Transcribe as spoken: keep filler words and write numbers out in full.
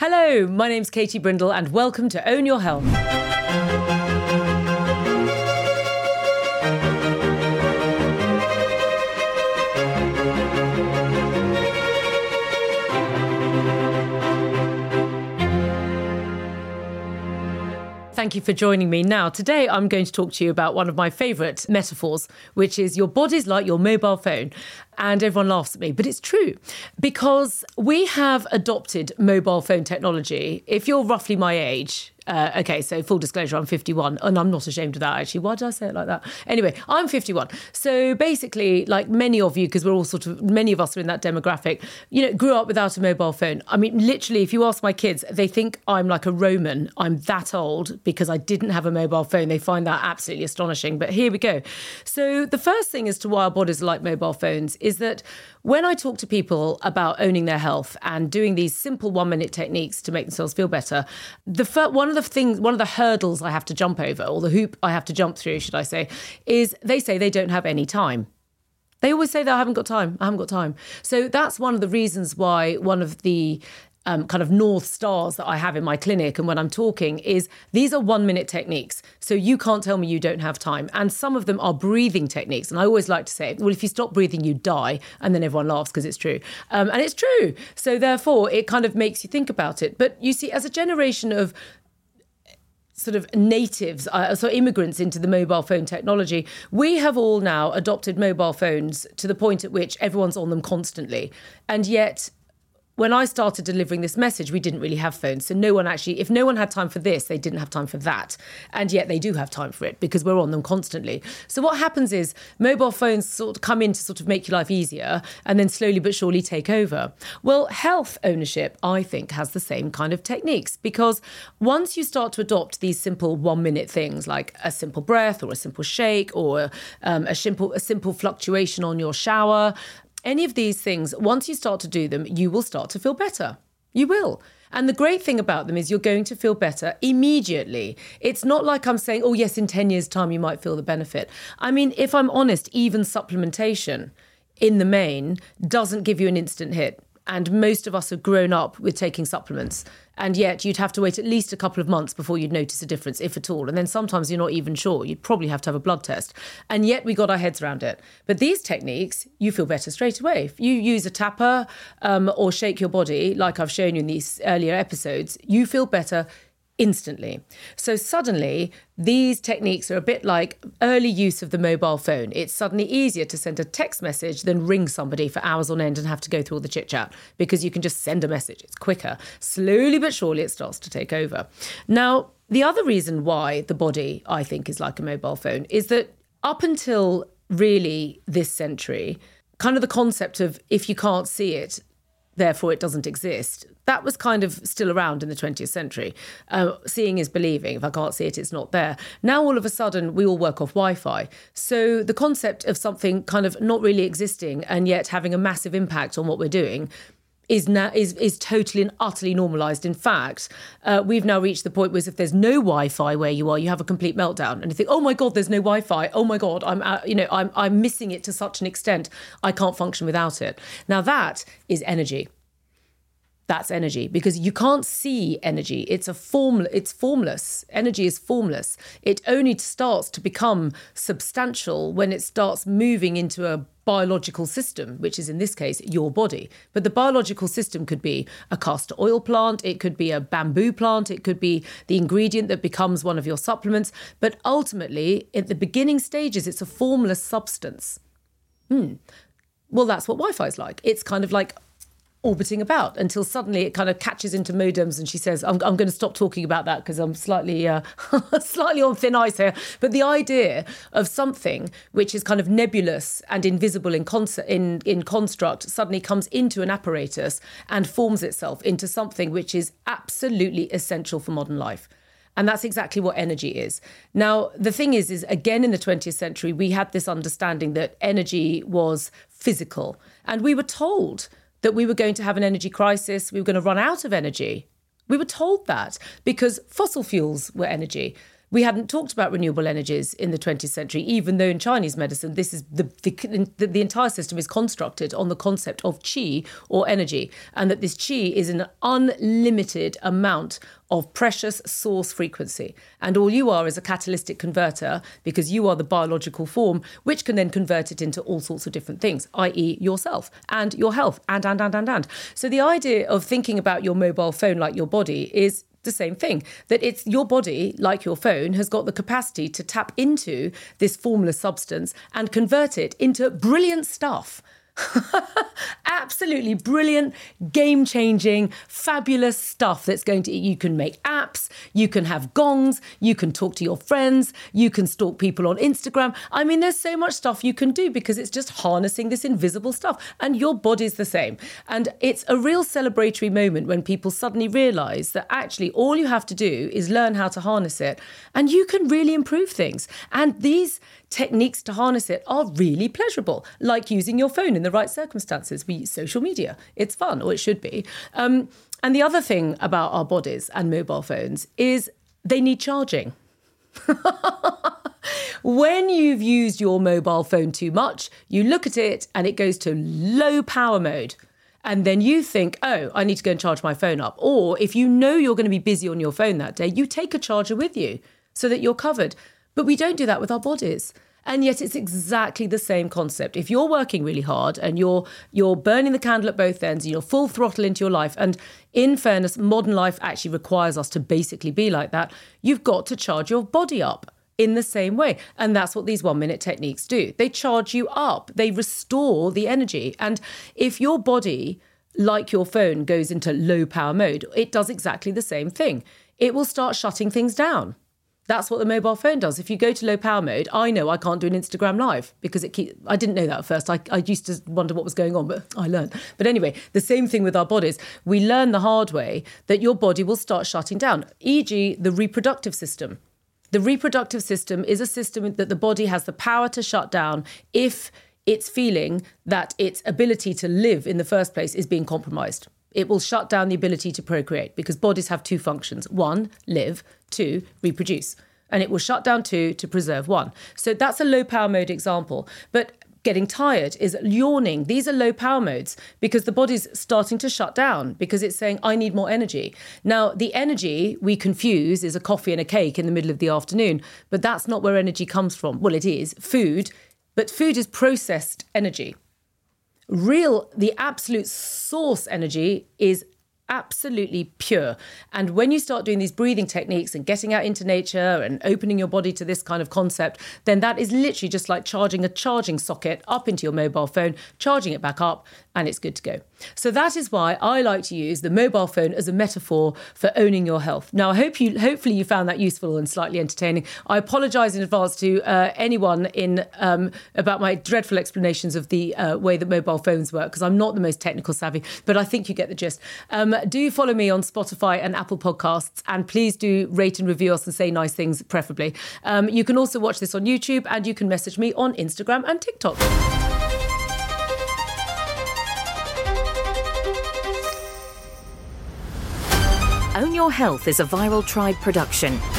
Hello, my name's Katie Brindle and welcome to Own Your Health. Thank you for joining me. Now, today I'm going to talk to you about one of my favourite metaphors, which is your body's like your mobile phone. And everyone laughs at me, but it's true because we have adopted mobile phone technology. If you're roughly my age, uh, okay, so full disclosure, I'm fifty-one and I'm not ashamed of that, actually. Why did I say it like that? Anyway, I'm fifty-one. So basically, like many of you, because we're all sort of, many of us are in that demographic, you know, grew up without a mobile phone. I mean, literally, if you ask my kids, they think I'm like a Roman. I'm that old because I didn't have a mobile phone. They find that absolutely astonishing. But here we go. So the first thing as to why our bodies are like mobile phones is that when I talk to people about owning their health and doing these simple one-minute techniques to make themselves feel better, the fir- one of the things, one of the hurdles I have to jump over, or the hoop I have to jump through, should I say, is they say they don't have any time. They always say that I haven't got time. I haven't got time. So that's one of the reasons why one of the Um, kind of North Stars that I have in my clinic and when I'm talking is these are one minute techniques. So you can't tell me you don't have time. And some of them are breathing techniques. And I always like to say, well, if you stop breathing, you die. And then everyone laughs because it's true. Um, and it's true. So therefore, it kind of makes you think about it. But you see, as a generation of sort of natives, uh, so immigrants into the mobile phone technology, we have all now adopted mobile phones to the point at which everyone's on them constantly. And yet, when I started delivering this message, we didn't really have phones. So no one actually, if no one had time for this, they didn't have time for that. And yet they do have time for it because we're on them constantly. So what happens is mobile phones sort of come in to sort of make your life easier and then slowly but surely take over. Well, health ownership, I think, has the same kind of techniques because once you start to adopt these simple one minute things like a simple breath or a simple shake or um, a simple, a simple fluctuation on your shower, any of these things, once you start to do them, you will start to feel better. You will. And the great thing about them is you're going to feel better immediately. It's not like I'm saying, oh, yes, in ten years' time, you might feel the benefit. I mean, if I'm honest, even supplementation in the main doesn't give you an instant hit. And most of us have grown up with taking supplements. And yet you'd have to wait at least a couple of months before you'd notice a difference, if at all. And then sometimes you're not even sure. You'd probably have to have a blood test. And yet we got our heads around it. But these techniques, you feel better straight away. If you use a tapper um, or shake your body, like I've shown you in these earlier episodes, you feel better instantly. So suddenly, these techniques are a bit like early use of the mobile phone. It's suddenly easier to send a text message than ring somebody for hours on end and have to go through all the chit-chat because you can just send a message. It's quicker. Slowly but surely, it starts to take over. Now, the other reason why the body, I think, is like a mobile phone is that up until really this century, kind of the concept of if you can't see it, therefore it doesn't exist, that was kind of still around in the twentieth century. Uh, seeing is believing. If I can't see it, it's not there. Now, all of a sudden, we all work off Wi-Fi. So the concept of something kind of not really existing and yet having a massive impact on what we're doing is now is is totally and utterly normalised. In fact, uh, we've now reached the point where if there's no Wi-Fi where you are, you have a complete meltdown and you think, oh my God, there's no Wi-Fi. Oh my God, I'm uh, you know I'm I'm missing it to such an extent I can't function without it. Now that is energy. That's energy because you can't see energy. It's a form. It's formless. Energy is formless. It only starts to become substantial when it starts moving into a biological system, which is in this case your body. But the biological system could be a castor oil plant. It could be a bamboo plant. It could be the ingredient that becomes one of your supplements. But ultimately, at the beginning stages, it's a formless substance. Hmm. Well, that's what Wi-Fi is like. It's kind of like orbiting about until suddenly it kind of catches into modems and she says, I'm, I'm going to stop talking about that because I'm slightly uh, slightly on thin ice here. But the idea of something which is kind of nebulous and invisible in, concept, in, in construct suddenly comes into an apparatus and forms itself into something which is absolutely essential for modern life. And that's exactly what energy is. Now, the thing is, is again, in the twentieth century, we had this understanding that energy was physical. And we were told that we were going to have an energy crisis, we were going to run out of energy. We were told that because fossil fuels were energy. We hadn't talked about renewable energies in the twentieth century, even though in Chinese medicine, this is the, the, the entire system is constructed on the concept of qi, or energy, and that this qi is an unlimited amount of precious source frequency. And all you are is a catalytic converter, because you are the biological form, which can then convert it into all sorts of different things, that is yourself and your health, and, and, and, and, and. So the idea of thinking about your mobile phone like your body is the same thing, that it's your body, like your phone, has got the capacity to tap into this formless substance and convert it into brilliant stuff. Absolutely brilliant, game-changing, fabulous stuff that's going to, you can make apps, you can have gongs, you can talk to your friends, you can stalk people on Instagram. I mean, there's so much stuff you can do because it's just harnessing this invisible stuff, and your body's the same. And it's a real celebratory moment when people suddenly realise that actually all you have to do is learn how to harness it, and you can really improve things. And these techniques to harness it are really pleasurable, like using your phone in the right circumstances. We use social media. It's fun, or it should be. Um, and the other thing about our bodies and mobile phones is they need charging. When you've used your mobile phone too much, you look at it and it goes to low power mode. And then you think, oh, I need to go and charge my phone up. Or if you know you're going to be busy on your phone that day, you take a charger with you so that you're covered. But we don't do that with our bodies. And yet it's exactly the same concept. If you're working really hard and you're you're burning the candle at both ends, and you're full throttle into your life, and in fairness, modern life actually requires us to basically be like that, you've got to charge your body up in the same way. And that's what these one-minute techniques do. They charge you up. They restore the energy. And if your body, like your phone, goes into low power mode, it does exactly the same thing. It will start shutting things down. That's what the mobile phone does. If you go to low power mode, I know I can't do an Instagram live because it keep, I didn't know that at first. I, I used to wonder what was going on, but I learned. But anyway, the same thing with our bodies. We learn the hard way that your body will start shutting down, for example the reproductive system. The reproductive system is a system that the body has the power to shut down if it's feeling that its ability to live in the first place is being compromised. It will shut down the ability to procreate because bodies have two functions. One, live. Two, reproduce. And it will shut down two to preserve one. So that's a low power mode example. But getting tired is yawning. These are low power modes because the body's starting to shut down because it's saying, I need more energy. Now, the energy we confuse is a coffee and a cake in the middle of the afternoon, but that's not where energy comes from. Well, it is food, but food is processed energy. Real, the absolute source energy is absolutely pure. And when you start doing these breathing techniques and getting out into nature and opening your body to this kind of concept, then that is literally just like charging a charging socket up into your mobile phone, charging it back up, and it's good to go. So that is why I like to use the mobile phone as a metaphor for owning your health. Now, I hope you, hopefully you found that useful and slightly entertaining. I apologise in advance to uh, anyone in um, about my dreadful explanations of the uh, way that mobile phones work, because I'm not the most technical savvy, but I think you get the gist. Um, do follow me on Spotify and Apple Podcasts, and please do rate and review us and say nice things, preferably. Um, you can also watch this on YouTube, and you can message me on Instagram and TikTok. Own Your Health is a Viral Tribe production.